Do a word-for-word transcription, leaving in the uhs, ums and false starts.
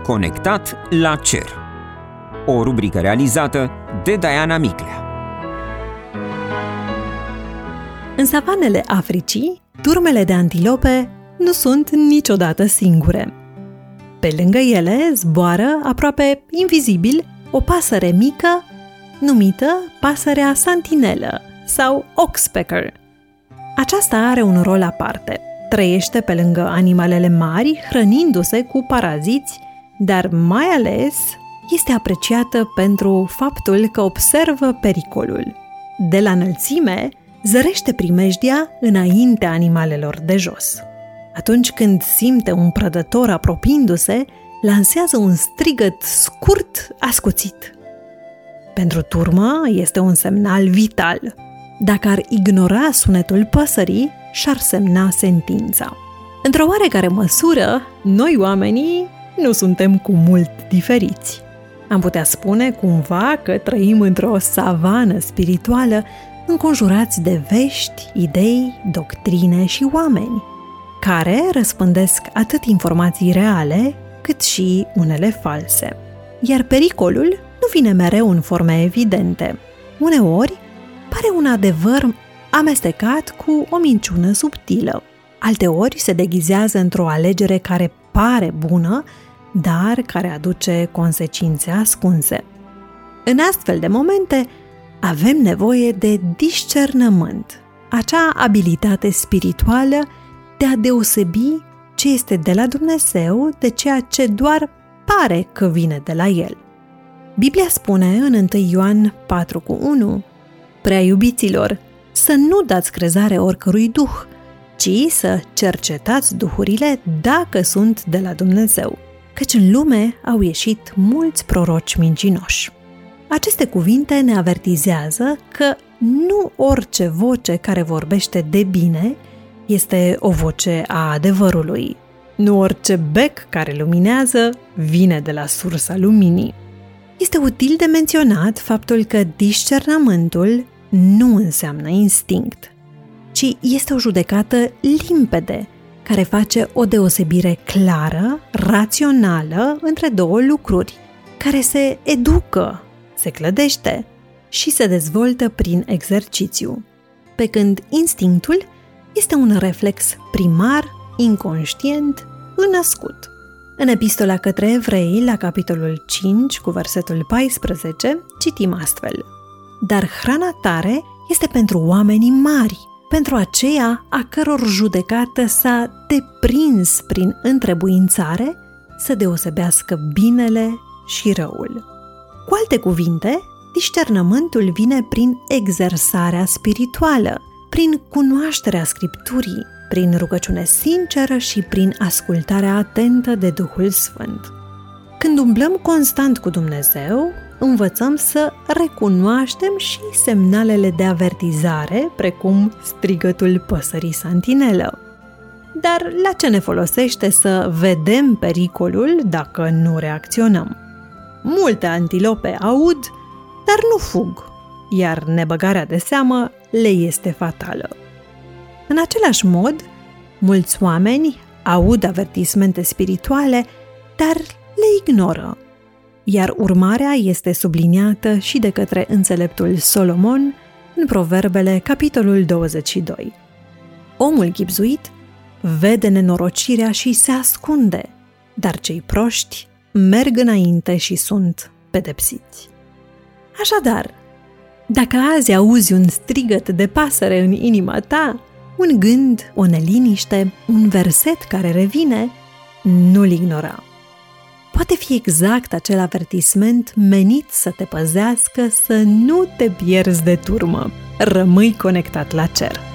Conectat la cer. O rubrică realizată de Diana Miclea. În savanele Africii, turmele de antilope nu sunt niciodată singure. Pe lângă ele zboară aproape invizibil o pasăre mică numită pasărea santinelă sau oxpecker. Aceasta are un rol aparte. Trăiește pe lângă animalele mari, hrănindu-se cu paraziți, dar mai ales este apreciată pentru faptul că observă pericolul. De la înălțime, zărește primejdia înaintea animalelor de jos. Atunci când simte un prădător apropiindu-se, lansează un strigăt scurt, ascuțit. Pentru turmă este un semnal vital. Dacă ar ignora sunetul păsării, și-ar semna sentința. Într-o oarecare măsură, noi oamenii nu suntem cu mult diferiți. Am putea spune cumva că trăim într-o savană spirituală, înconjurați de vești, idei, doctrine și oameni, care răspândesc atât informații reale, cât și unele false. Iar pericolul nu vine mereu în forme evidente. Uneori, pare un adevăr amestecat cu o minciună subtilă. Alteori se deghizează într-o alegere care pare bună, dar care aduce consecințe ascunse. În astfel de momente, avem nevoie de discernământ, acea abilitate spirituală de a deosebi ce este de la Dumnezeu de ceea ce doar pare că vine de la El. Biblia spune în întâi Ioan patru cu unu: Prea iubiților, să nu dați crezare oricărui duh, ci să cercetați duhurile dacă sunt de la Dumnezeu, căci în lume au ieșit mulți proroci mincinoși. Aceste cuvinte ne avertizează că nu orice voce care vorbește de bine este o voce a adevărului. Nu orice bec care luminează vine de la sursa luminii. Este util de menționat faptul că discernământul nu înseamnă instinct, ci este o judecată limpede, care face o deosebire clară, rațională între două lucruri, care se educă, se clădește și se dezvoltă prin exercițiu, pe când instinctul este un reflex primar, inconștient, înnăscut. În epistola către evrei, la capitolul cinci, cu versetul paisprezece, citim astfel: Dar hrana tare este pentru oamenii mari, pentru aceia a căror judecată s-a deprins prin întrebuințare să deosebească binele și răul. Cu alte cuvinte, discernământul vine prin exersarea spirituală, prin cunoașterea Scripturii, prin rugăciune sinceră și prin ascultarea atentă de Duhul Sfânt. Când umblăm constant cu Dumnezeu, învățăm să recunoaștem și semnalele de avertizare, precum strigătul păsării santinelă. Dar la ce ne folosește să vedem pericolul dacă nu reacționăm? Multe antilope aud, dar nu fug, iar nebăgarea de seamă le este fatală. În același mod, mulți oameni aud avertismente spirituale, dar le ignoră, iar urmarea este subliniată și de către înțeleptul Solomon în Proverbele, capitolul douăzeci și doi. Omul chibzuit vede nenorocirea și se ascunde, dar cei proști merg înainte și sunt pedepsiți. Așadar, dacă azi auzi un strigăt de pasăre în inima ta, un gând, o neliniște, un verset care revine, nu-l ignora. Poate fi exact acel avertisment menit să te păzească să nu te pierzi de turmă. Rămâi conectat la cer.